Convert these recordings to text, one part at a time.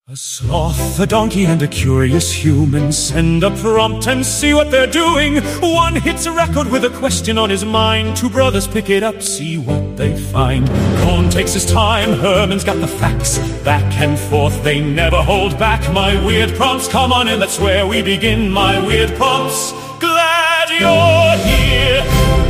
A sloth, a donkey, and a curious human send a prompt and see what they're doing. One hits a record with a question on his mind. Two brothers pick it up, see what they find. Cohn takes his time, Herman's got the facts. Back and forth, they never hold back. My weird prompts, come on in, that's where we begin. My weird prompts, glad you're here.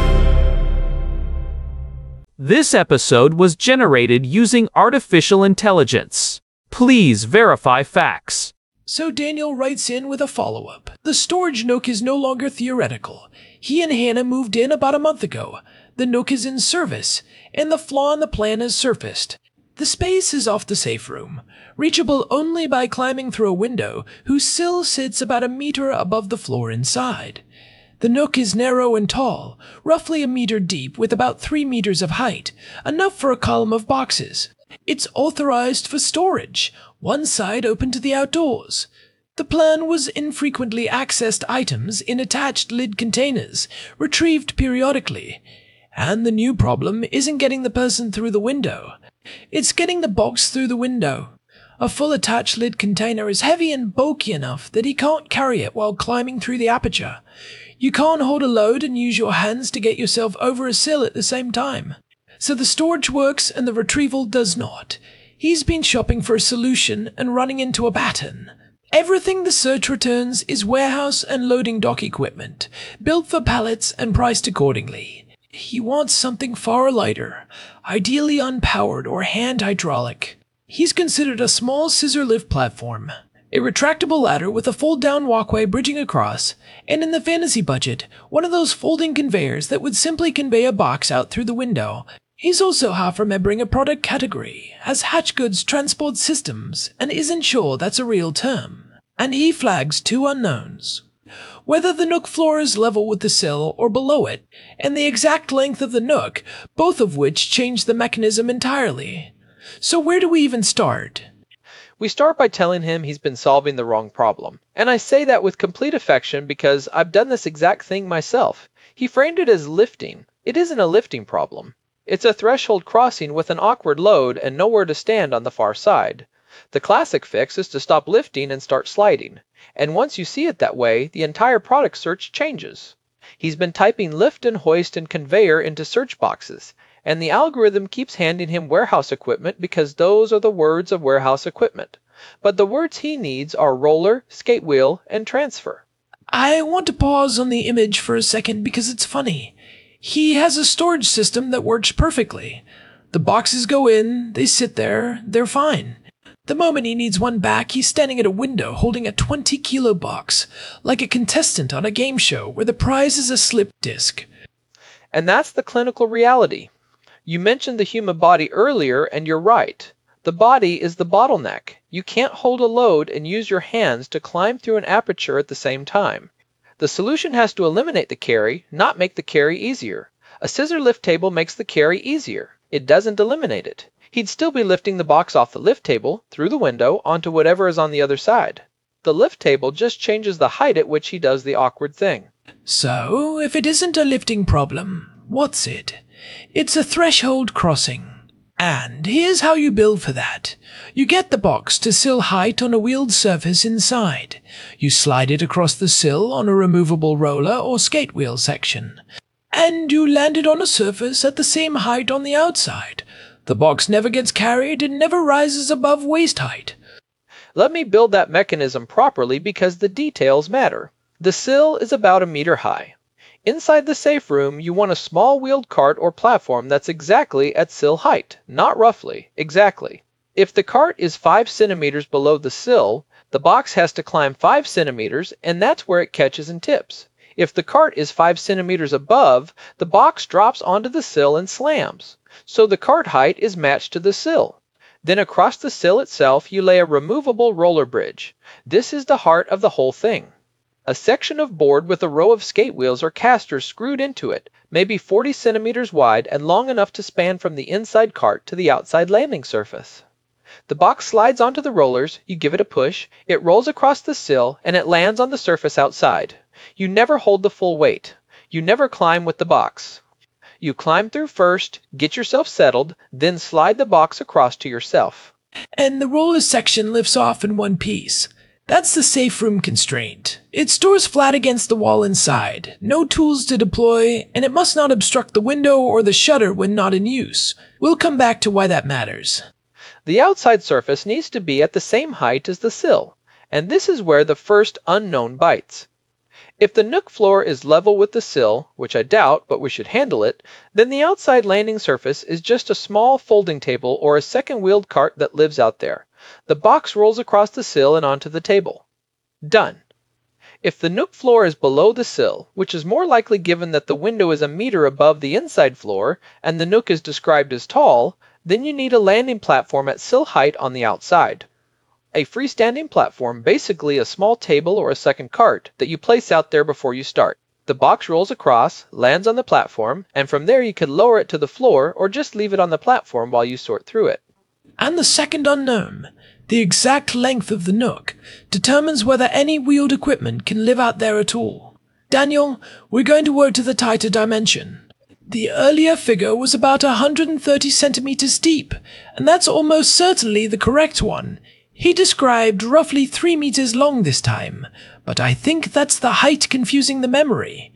This episode was generated using artificial intelligence. Please verify facts. So Daniel writes in with a follow-up. The storage nook is no longer theoretical. He and Hannah moved in about a month ago. The nook is in service, and the flaw in the plan has surfaced. The space is off the safe room, reachable only by climbing through a window whose sill sits about a meter above the floor inside. The nook is narrow and tall, roughly a meter deep with about 3 meters of height, enough for a column of boxes. It's authorized for storage, one side open to the outdoors. The plan was infrequently accessed items in attached lid containers, retrieved periodically. And the new problem isn't getting the person through the window. It's getting the box through the window. A full attached lid container is heavy and bulky enough that he can't carry it while climbing through the aperture. You can't hold a load and use your hands to get yourself over a sill at the same time. So the storage works and the retrieval does not. He's been shopping for a solution and running into a pattern. Everything the search returns is warehouse and loading dock equipment, built for pallets and priced accordingly. He wants something far lighter, ideally unpowered or hand hydraulic. He's considered a small scissor lift platform, a retractable ladder with a fold-down walkway bridging across, and in the fantasy budget, one of those folding conveyors that would simply convey a box out through the window. He's also half remembering a product category, has hatch goods transport systems, and isn't sure that's a real term. And he flags 2 unknowns. Whether the nook floor is level with the sill or below it, and the exact length of the nook, both of which change the mechanism entirely. So where do we even start? We start by telling him he's been solving the wrong problem. And I say that with complete affection because I've done this exact thing myself. He framed it as lifting. It isn't a lifting problem. It's a threshold crossing with an awkward load and nowhere to stand on the far side. The classic fix is to stop lifting and start sliding. And once you see it that way, the entire product search changes. He's been typing lift and hoist and conveyor into search boxes, and the algorithm keeps handing him warehouse equipment because those are the words of warehouse equipment. But the words he needs are roller, skate wheel, and transfer. I want to pause on the image for a second because it's funny. He has a storage system that works perfectly. The boxes go in, they sit there, they're fine. The moment he needs one back, he's standing at a window holding a 20-kilo box, like a contestant on a game show where the prize is a slip disc. And that's the clinical reality. You mentioned the human body earlier, and you're right. The body is the bottleneck. You can't hold a load and use your hands to climb through an aperture at the same time. The solution has to eliminate the carry, not make the carry easier. A scissor lift table makes the carry easier. It doesn't eliminate it. He'd still be lifting the box off the lift table, through the window, onto whatever is on the other side. The lift table just changes the height at which he does the awkward thing. So, if it isn't a lifting problem, what's it? It's a threshold crossing. And here's how you build for that. You get the box to sill height on a wheeled surface inside. You slide it across the sill on a removable roller or skate wheel section. And you land it on a surface at the same height on the outside. The box never gets carried and never rises above waist height. Let me build that mechanism properly because the details matter. The sill is about a meter high. Inside the safe room, you want a small wheeled cart or platform that's exactly at sill height, not roughly, exactly. If the cart is 5 centimeters below the sill, the box has to climb 5 centimeters, and that's where it catches and tips. If the cart is 5 centimeters above, the box drops onto the sill and slams. So the cart height is matched to the sill. Then across the sill itself, you lay a removable roller bridge. This is the heart of the whole thing. A section of board with a row of skate wheels or casters screwed into it, maybe 40 centimeters wide and long enough to span from the inside cart to the outside landing surface. The box slides onto the rollers, you give it a push, it rolls across the sill, and it lands on the surface outside. You never hold the full weight. You never climb with the box. You climb through first, get yourself settled, then slide the box across to yourself. and the roller section lifts off in one piece. That's the safe room constraint. It stores flat against the wall inside, no tools to deploy, and it must not obstruct the window or the shutter when not in use. We'll come back to why that matters. The outside surface needs to be at the same height as the sill, and this is where the first unknown bites. If the Nook floor is level with the sill, which I doubt, but we should handle it, then the outside landing surface is just a small folding table or a second-wheeled cart that lives out there. The box rolls across the sill and onto the table. Done. If the Nook floor is below the sill, which is more likely given that the window is a meter above the inside floor, and the Nook is described as tall, then you need a landing platform at sill height on the outside. A freestanding platform, basically a small table or a second cart, that you place out there before you start. The box rolls across, lands on the platform, and from there you could lower it to the floor or just leave it on the platform while you sort through it. And the second unknown, the exact length of the Nook, determines whether any wheeled equipment can live out there at all. Daniel, we're going to work to the tighter dimension. The earlier figure was about 130 centimeters deep, and that's almost certainly the correct one. He described roughly 3 meters long this time, but I think that's the height confusing the memory.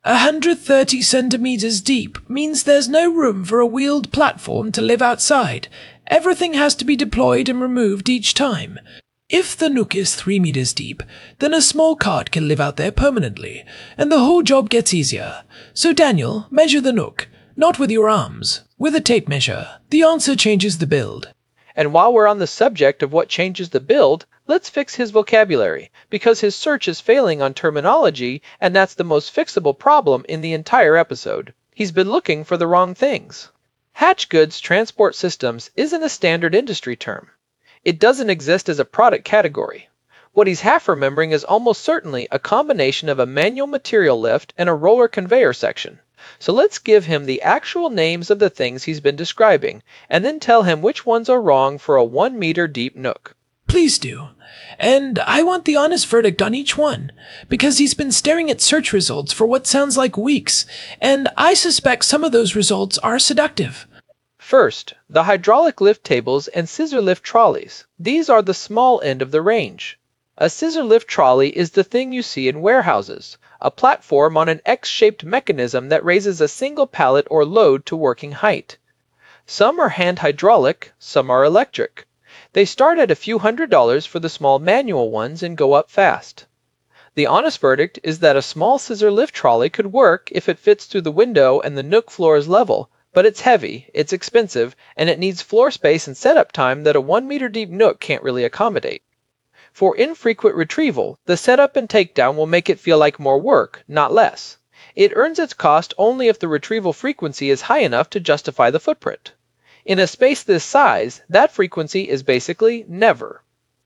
130 centimeters deep means there's no room for a wheeled platform to live outside. Everything has to be deployed and removed each time. If the Nook is 3 meters deep, then a small cart can live out there permanently, and the whole job gets easier. So Daniel, measure the Nook, not with your arms, with a tape measure. The answer changes the build. And while we're on the subject of what changes the build, let's fix his vocabulary, because his search is failing on terminology, and that's the most fixable problem in the entire episode. He's been looking for the wrong things. Hatch Goods Transport Systems isn't a standard industry term. It doesn't exist as a product category. What he's half remembering is almost certainly a combination of a manual material lift and a roller conveyor section. So let's give him the actual names of the things he's been describing, and then tell him which ones are wrong for a 1 meter deep Nook. Please do. And I want the honest verdict on each one, because he's been staring at search results for what sounds like weeks, and I suspect some of those results are seductive. First, the hydraulic lift tables and scissor lift trolleys. These are the small end of the range. A scissor lift trolley is the thing you see in warehouses, a platform on an X-shaped mechanism that raises a single pallet or load to working height. Some are hand hydraulic, some are electric. They start at a few $100s for the small manual ones and go up fast. The honest verdict is that a small scissor lift trolley could work if it fits through the window and the Nook floor is level, but it's heavy, it's expensive, and it needs floor space and setup time that a 1 meter deep Nook can't really accommodate. For infrequent retrieval, the setup and takedown will make it feel like more work, not less. It earns its cost only if the retrieval frequency is high enough to justify the footprint. In a space this size, that frequency is basically never.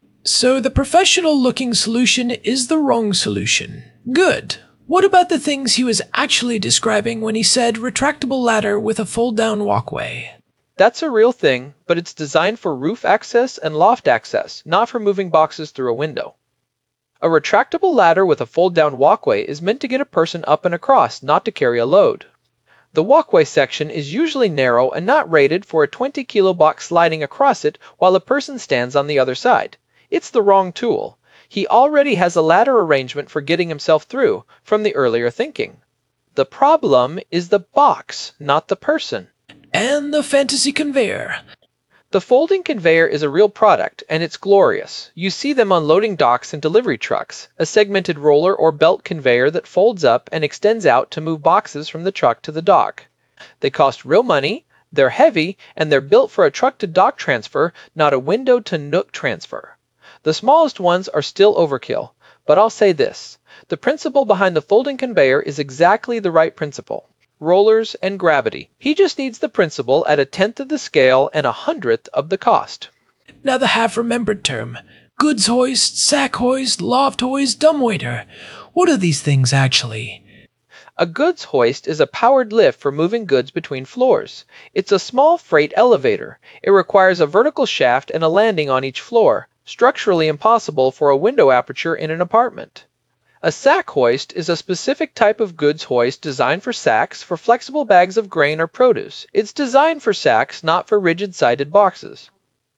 So the professional-looking solution is the wrong solution. Good. What about the things he was actually describing when he said retractable ladder with a fold-down walkway? That's a real thing, but it's designed for roof access and loft access, not for moving boxes through a window. A retractable ladder with a fold-down walkway is meant to get a person up and across, not to carry a load. The walkway section is usually narrow and not rated for a 20-kilo box sliding across it while a person stands on the other side. It's the wrong tool. He already has a ladder arrangement for getting himself through, from the earlier thinking. The problem is the box, not the person. And the fantasy conveyor. The folding conveyor is a real product, and it's glorious. You see them on loading docks and delivery trucks, a segmented roller or belt conveyor that folds up and extends out to move boxes from the truck to the dock. They cost real money, they're heavy, and they're built for a truck-to-dock transfer, not a window-to-Nook transfer. The smallest ones are still overkill, but I'll say this. The principle behind the folding conveyor is exactly the right principle. Rollers and gravity. He just needs the principle at 1/10 of the scale and 100th of the cost. Now the half-remembered term. Goods hoist, sack hoist, loft hoist, dumbwaiter. What are these things actually? A goods hoist is a powered lift for moving goods between floors. It's a small freight elevator. It requires a vertical shaft and a landing on each floor, structurally impossible for a window aperture in an apartment. A sack hoist is a specific type of goods hoist designed for sacks for flexible bags of grain or produce. It's designed for sacks, not for rigid-sided boxes.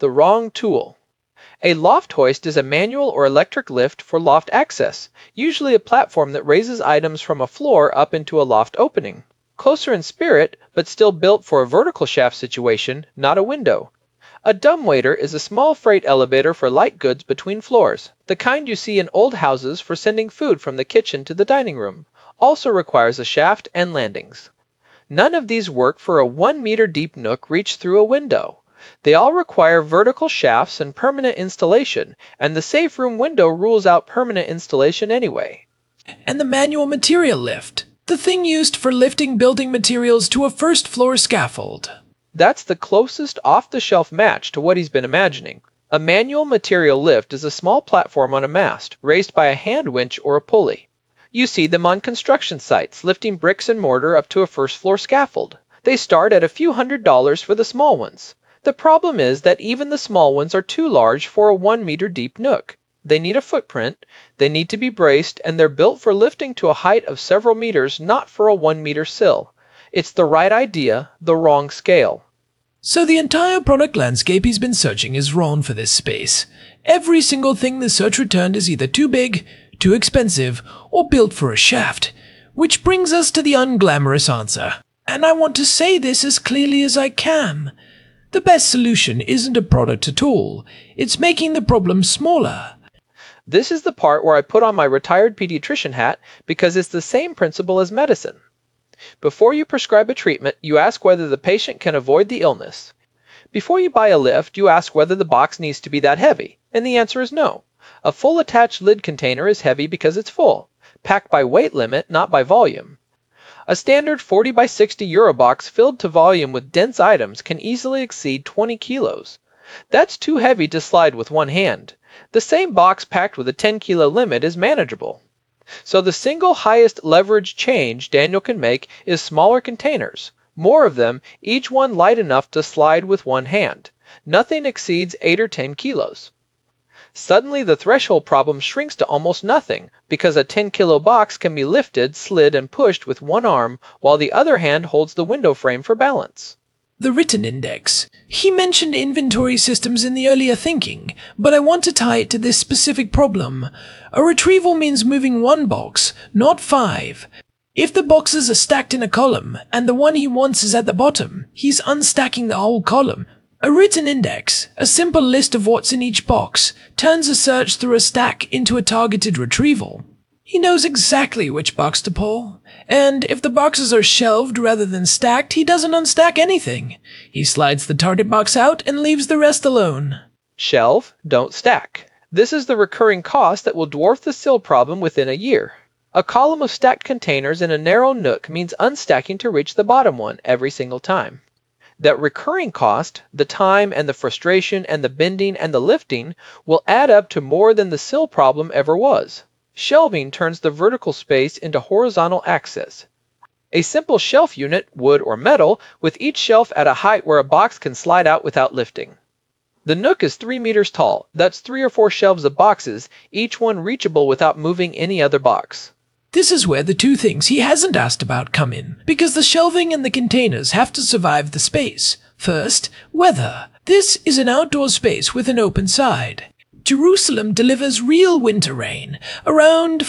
the wrong tool. A loft hoist is a manual or electric lift for loft access, usually a platform that raises items from a floor up into a loft opening. Closer in spirit, but still built for a vertical shaft situation, not a window. A dumbwaiter is a small freight elevator for light goods between floors, the kind you see in old houses for sending food from the kitchen to the dining room. Also requires a shaft and landings. None of these work for a 1-meter deep nook reached through a window. They all require vertical shafts and permanent installation, and the safe room window rules out permanent installation anyway. And the manual material lift, the thing used for lifting building materials to a first-floor scaffold. That's the closest off-the-shelf match to what he's been imagining. A manual material lift is a small platform on a mast, raised by a hand winch or a pulley. You see them on construction sites, lifting bricks and mortar up to a first-floor scaffold. They start at a few $100s for the small ones. The problem is that even the small ones are too large for a 1-meter deep nook. They need a footprint, they need to be braced, and they're built for lifting to a height of several meters, not for a 1-meter sill. It's the right idea, the wrong scale. So the entire product landscape he's been searching is wrong for this space. Every single thing the search returned is either too big, too expensive, or built for a shaft. Which brings us to the unglamorous answer. And I want to say this as clearly as I can. The best solution isn't a product at all. It's making the problem smaller. This is the part where I put on my retired pediatrician hat because it's the same principle as medicine. Before you prescribe a treatment, you ask whether the patient can avoid the illness. Before you buy a lift, you ask whether the box needs to be that heavy, and the answer is no. A full attached lid container is heavy because it's full, packed by weight limit, not by volume. A standard 40 by 60 euro box filled to volume with dense items can easily exceed 20 kilos. That's too heavy to slide with one hand. The same box packed with a 10-kilo limit is manageable. So the single highest leverage change Daniel can make is smaller containers. More of them, each one light enough to slide with one hand. Nothing exceeds 8 or 10 kilos. Suddenly the threshold problem shrinks to almost nothing, because a 10-kilo box can be lifted, slid, and pushed with one arm, while the other hand holds the window frame for balance. The written index. He mentioned inventory systems in the earlier thinking, but I want to tie it to this specific problem. A retrieval means moving one box, not 5. If the boxes are stacked in a column, and the one he wants is at the bottom, he's unstacking the whole column. A written index, a simple list of what's in each box, turns a search through a stack into a targeted retrieval. He knows exactly which box to pull, and if the boxes are shelved rather than stacked, he doesn't unstack anything. He slides the target box out and leaves the rest alone. Shelve, don't stack. This is the recurring cost that will dwarf the sill problem within a year. A column of stacked containers in a narrow nook means unstacking to reach the bottom one every single time. That recurring cost, the time and the frustration and the bending and the lifting, will add up to more than the sill problem ever was. Shelving turns the vertical space into horizontal access. A simple shelf unit, wood or metal, with each shelf at a height where a box can slide out without lifting. The nook is 3 meters tall. That's 3 or 4 shelves of boxes, each one reachable without moving any other box. This is where the two things he hasn't asked about come in, because the shelving and the containers have to survive the space. First, weather. This is an outdoor space with an open side. Jerusalem delivers real winter rain, around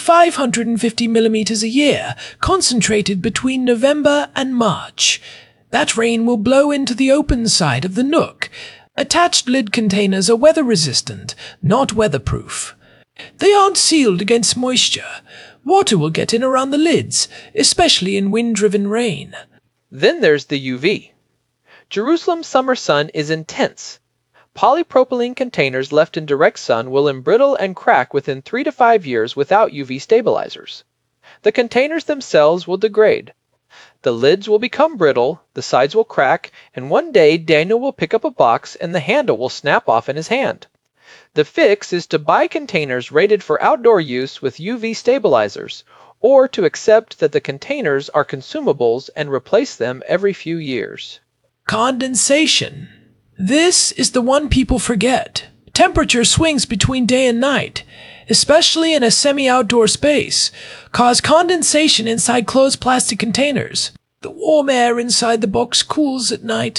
550 millimeters a year, concentrated between November and March. That rain will blow into the open side of the nook. Attached lid containers are weather-resistant, not weatherproof. They aren't sealed against moisture. Water will get in around the lids, especially in wind-driven rain. Then there's the UV. Jerusalem's summer sun is intense. Polypropylene containers left in direct sun will embrittle and crack within 3 to 5 years without UV stabilizers. The containers themselves will degrade. The lids will become brittle, the sides will crack, and one day Daniel will pick up a box and the handle will snap off in his hand. The fix is to buy containers rated for outdoor use with UV stabilizers, or to accept that the containers are consumables and replace them every few years. Condensation. This is the one people forget. Temperature swings between day and night, especially in a semi-outdoor space, cause condensation inside closed plastic containers. The warm air inside the box cools at night.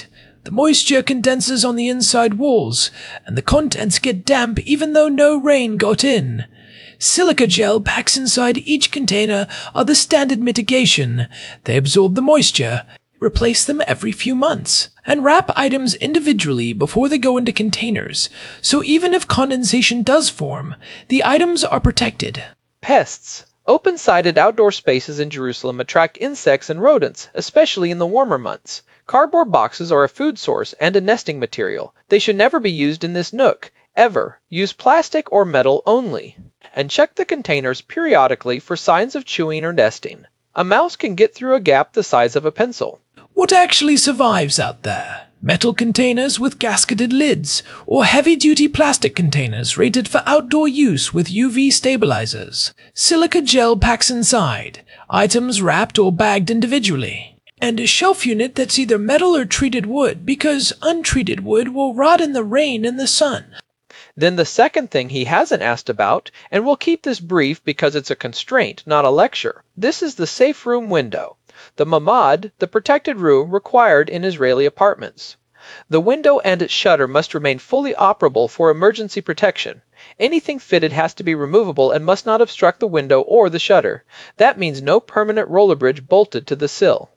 The moisture condenses on the inside walls, and the contents get damp even though no rain got in. Silica gel packs inside each container are the standard mitigation. They absorb the moisture, replace them every few months, and wrap items individually before they go into containers, so even if condensation does form, the items are protected. Pests. Open-sided outdoor spaces in Jerusalem attract insects and rodents, especially in the warmer months. Cardboard boxes are a food source and a nesting material. They should never be used in this nook, ever. Use plastic or metal only. And check the containers periodically for signs of chewing or nesting. A mouse can get through a gap the size of a pencil. What actually survives out there? Metal containers with gasketed lids, or heavy-duty plastic containers rated for outdoor use with UV stabilizers. Silica gel packs inside, items wrapped or bagged individually. And a shelf unit that's either metal or treated wood, because untreated wood will rot in the rain and the sun. Then the second thing he hasn't asked about, and we'll keep this brief because it's a constraint, not a lecture. This is the safe room window. The mamad, the protected room required in Israeli apartments. The window and its shutter must remain fully operable for emergency protection. Anything fitted has to be removable and must not obstruct the window or the shutter. That means no permanent roller bridge bolted to the sill.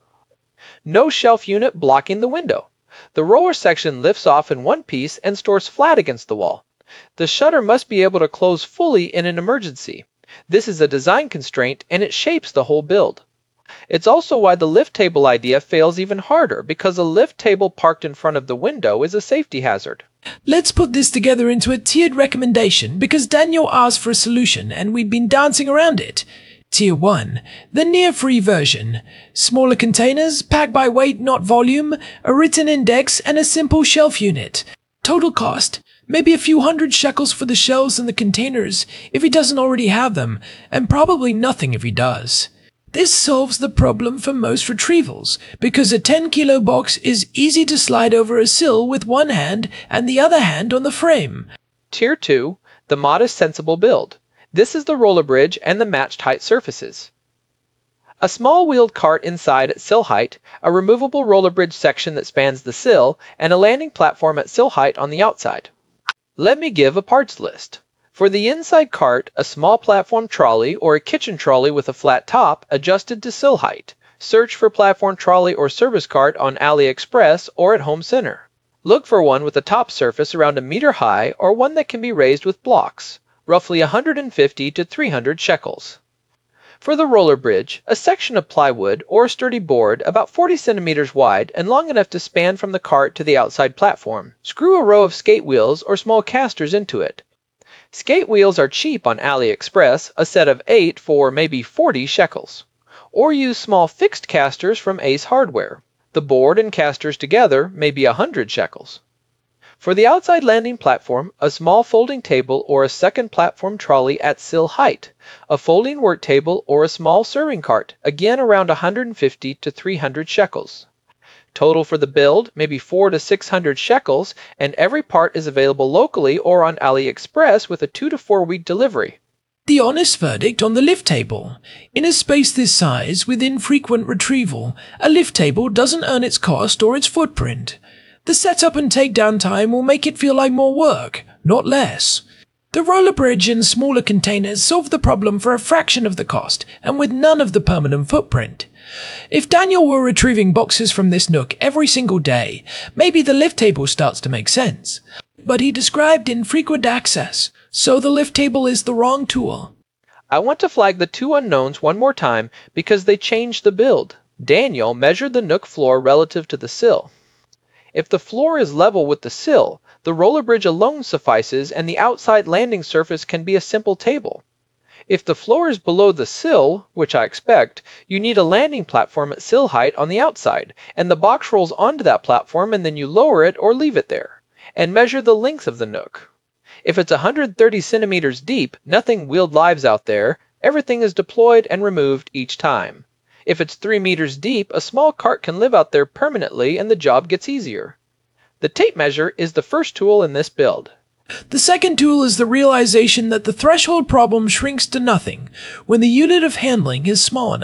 No shelf unit blocking the window. The roller section lifts off in one piece and stores flat against the wall. The shutter must be able to close fully in an emergency. This is a design constraint and it shapes the whole build. It's also why the lift table idea fails even harder, because a lift table parked in front of the window is a safety hazard. Let's put this together into a tiered recommendation because Daniel asked for a solution and we've been dancing around it. Tier 1, the near-free version. Smaller containers, packed by weight not volume, a written index, and a simple shelf unit. Total cost, maybe a few hundred shekels for the shelves and the containers if he doesn't already have them, and probably nothing if he does. This solves the problem for most retrievals, because a 10-kilo box is easy to slide over a sill with one hand and the other hand on the frame. Tier 2, the modest sensible build. This is the roller bridge and the matched height surfaces. A small wheeled cart inside at sill height, a removable roller bridge section that spans the sill, and a landing platform at sill height on the outside. Let me give a parts list. For the inside cart, a small platform trolley or a kitchen trolley with a flat top adjusted to sill height. Search for platform trolley or service cart on AliExpress or at Home Center. Look for one with a top surface around a meter high or one that can be raised with blocks, roughly 150 to 300 shekels. For the roller bridge, a section of plywood or a sturdy board about 40 centimeters wide and long enough to span from the cart to the outside platform. Screw a row of skate wheels or small casters into it. Skate wheels are cheap on AliExpress, a set of 8 for maybe 40 shekels. Or use small fixed casters from Ace Hardware. The board and casters together may be 100 shekels. For the outside landing platform, a small folding table or a second platform trolley at sill height, a folding work table or a small serving cart, again around 150 to 300 shekels. Total for the build, maybe 400 to 600 shekels, and every part is available locally or on AliExpress with a 2 to 4 week delivery. The honest verdict on the lift table. In a space this size, with infrequent retrieval, a lift table doesn't earn its cost or its footprint. The setup and takedown time will make it feel like more work, not less. The roller bridge and smaller containers solve the problem for a fraction of the cost and with none of the permanent footprint. If Daniel were retrieving boxes from this nook every single day, maybe the lift table starts to make sense. But he described infrequent access, so the lift table is the wrong tool. I want to flag the two unknowns one more time because they changed the build. Daniel measured the nook floor relative to the sill. If the floor is level with the sill, the roller bridge alone suffices and the outside landing surface can be a simple table. If the floor is below the sill, which I expect, you need a landing platform at sill height on the outside, and the box rolls onto that platform and then you lower it or leave it there. And measure the length of the nook. If it's 130 centimeters deep, nothing wheeled lives out there, everything is deployed and removed each time. If it's 3 meters deep, a small cart can live out there permanently and the job gets easier. The tape measure is the first tool in this build. The second tool is the realization that the threshold problem shrinks to nothing when the unit of handling is small enough.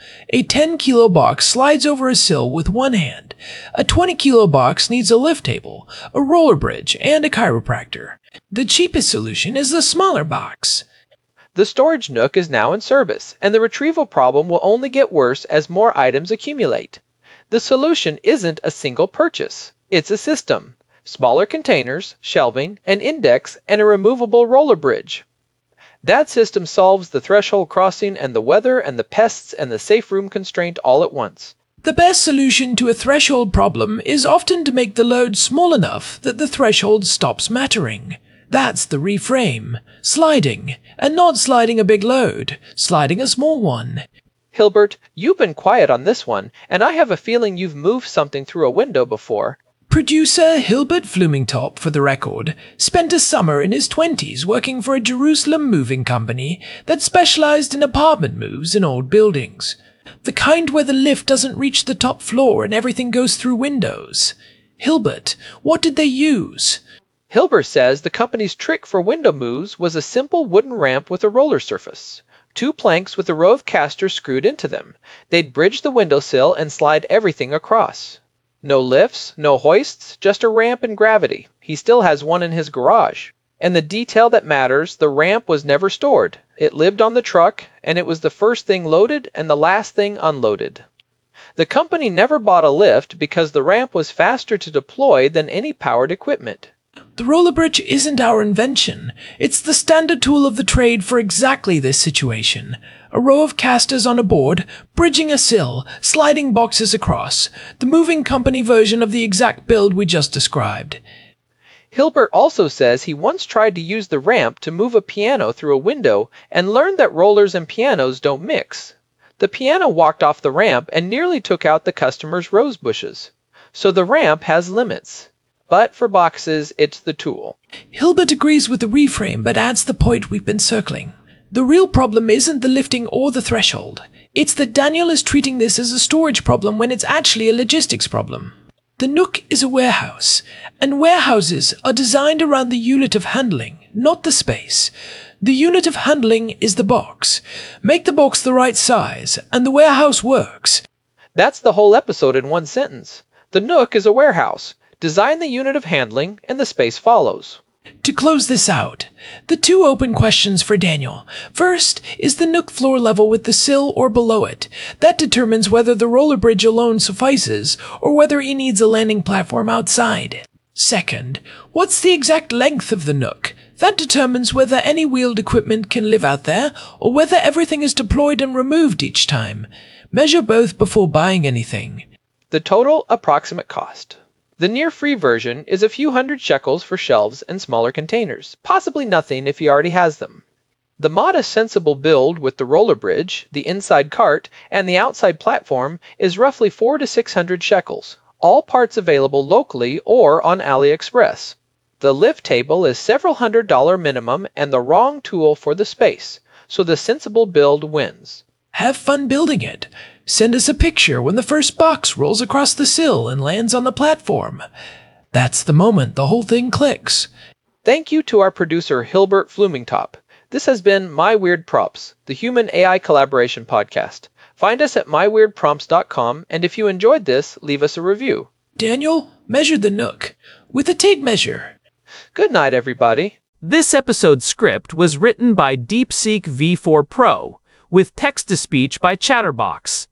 A 10-kilo box slides over a sill with one hand. A 20-kilo box needs a lift table, a roller bridge, and a chiropractor. The cheapest solution is the smaller box. The storage nook is now in service, and the retrieval problem will only get worse as more items accumulate. The solution isn't a single purchase. It's a system. Smaller containers, shelving, an index, and a removable roller bridge. That system solves the threshold crossing and the weather and the pests and the safe room constraint all at once. The best solution to a threshold problem is often to make the load small enough that the threshold stops mattering. That's the reframe. Sliding, and not sliding a big load, sliding a small one. Hilbert, you've been quiet on this one, and I have a feeling you've moved something through a window before. Producer Hilbert Flumingtop, for the record, spent a summer in his 20s working for a Jerusalem moving company that specialized in apartment moves in old buildings. The kind where the lift doesn't reach the top floor and everything goes through windows. Hilbert, what did they use? Hilbert says the company's trick for window moves was a simple wooden ramp with a roller surface. 2 planks with a row of casters screwed into them. They'd bridge the windowsill and slide everything across. No lifts, no hoists, just a ramp and gravity. He still has one in his garage. And the detail that matters, the ramp was never stored. It lived on the truck, and it was the first thing loaded and the last thing unloaded. The company never bought a lift because the ramp was faster to deploy than any powered equipment. The roller bridge isn't our invention. It's the standard tool of the trade for exactly this situation. A row of casters on a board, bridging a sill, sliding boxes across. The moving company version of the exact build we just described. Hilbert also says he once tried to use the ramp to move a piano through a window and learned that rollers and pianos don't mix. The piano walked off the ramp and nearly took out the customer's rose bushes. So the ramp has limits. But for boxes, it's the tool. Hilbert agrees with the reframe, but adds the point we've been circling. The real problem isn't the lifting or the threshold. It's that Daniel is treating this as a storage problem when it's actually a logistics problem. The Nook is a warehouse, and warehouses are designed around the unit of handling, not the space. The unit of handling is the box. Make the box the right size, and the warehouse works. That's the whole episode in one sentence. The Nook is a warehouse. Design the unit of handling, and the space follows. To close this out, the 2 open questions for Daniel. First, is the Nook floor level with the sill or below it? That determines whether the roller bridge alone suffices, or whether he needs a landing platform outside. Second, what's the exact length of the Nook? That determines whether any wheeled equipment can live out there, or whether everything is deployed and removed each time. Measure both before buying anything. The total approximate cost. The near-free version is a few hundred shekels for shelves and smaller containers, possibly nothing if he already has them. The modest sensible build with the roller bridge, the inside cart, and the outside platform is roughly 400 to 600 shekels, all parts available locally or on AliExpress. The lift table is several $100 minimum and the wrong tool for the space, so the sensible build wins. Have fun building it. Send us a picture when the first box rolls across the sill and lands on the platform. That's the moment the whole thing clicks. Thank you to our producer Hilbert Flumingtop. This has been My Weird Prompts, the human AI collaboration podcast. Find us at myweirdprompts.com, and if you enjoyed this, leave us a review. Daniel, measure the Nook with a tape measure. Good night, everybody. This episode's script was written by DeepSeek V4 Pro, with text-to-speech by Chatterbox.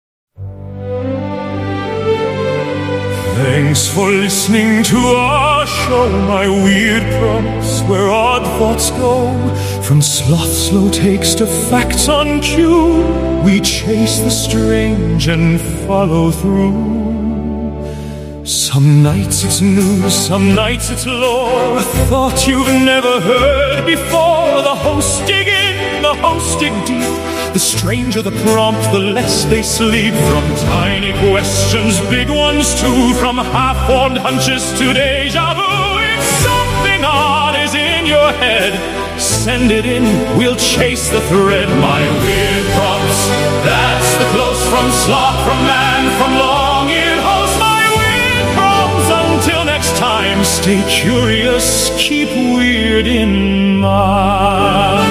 Thanks for listening to our show, My Weird Prompts, where odd thoughts go. From sloth slow takes to facts on cue, we chase the strange and follow through. Some nights it's news, some nights it's lore, a thought you've never heard before. The hosts dig in, the hosts dig deep. The stranger the prompt, the less they sleep. From tiny questions, big ones too, from half-formed hunches to deja vu. If something odd is in your head, send it in, we'll chase the thread. My Weird Prompts, that's the close from sloth, from man, from long-eared host. My Weird Prompts, until next time, stay curious, keep weird in mind.